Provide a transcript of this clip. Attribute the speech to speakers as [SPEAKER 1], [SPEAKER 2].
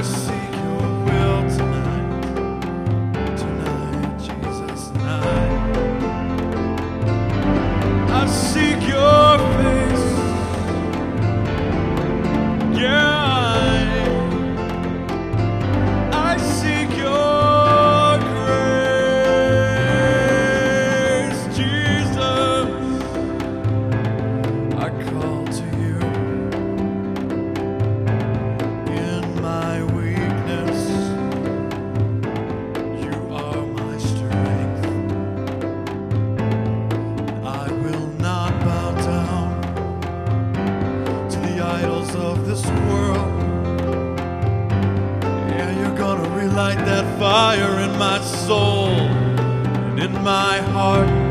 [SPEAKER 1] seek your will tonight, tonight, Jesus, tonight. I seek your face, yeah. I seek your grace, Jesus. I call to you in my weakness. You are my strength. I will not bow down to the idols of this world. Yeah, you're gonna relight that fire in my soul and in my heart.